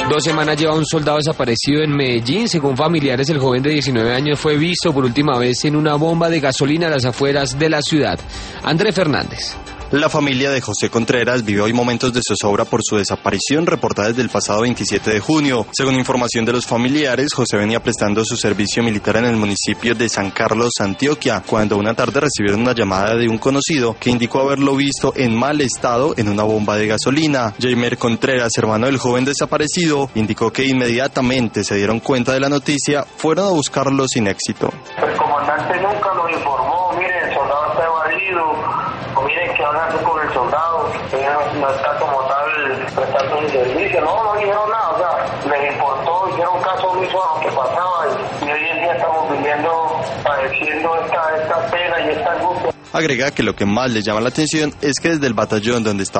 2 semanas lleva un soldado desaparecido en Medellín. Según familiares, el joven de 19 años fue visto por última vez en una bomba de gasolina a las afueras de la ciudad. Andrés Fernández. La familia de José Contreras vive hoy momentos de zozobra por su desaparición reportada desde el pasado 27 de junio. Según información de los familiares, José venía prestando su servicio militar en el municipio de San Carlos, Antioquia, cuando una tarde recibieron una llamada de un conocido que indicó haberlo visto en mal estado en una bomba de gasolina. Jaimer Contreras, hermano del joven desaparecido, indicó que inmediatamente se dieron cuenta de la noticia, fueron a buscarlo sin éxito. El comandante nunca nos informó, miren, el soldado está evadido. Miren qué van a hacer con el soldado, no está como tal prestando un servicio, no dijeron nada, o sea, les importó, hicieron caso omiso a lo que pasaba y hoy en día estamos viviendo, padeciendo esta pena y esta angustia. Agrega que lo que más le llama la atención es que desde el batallón donde está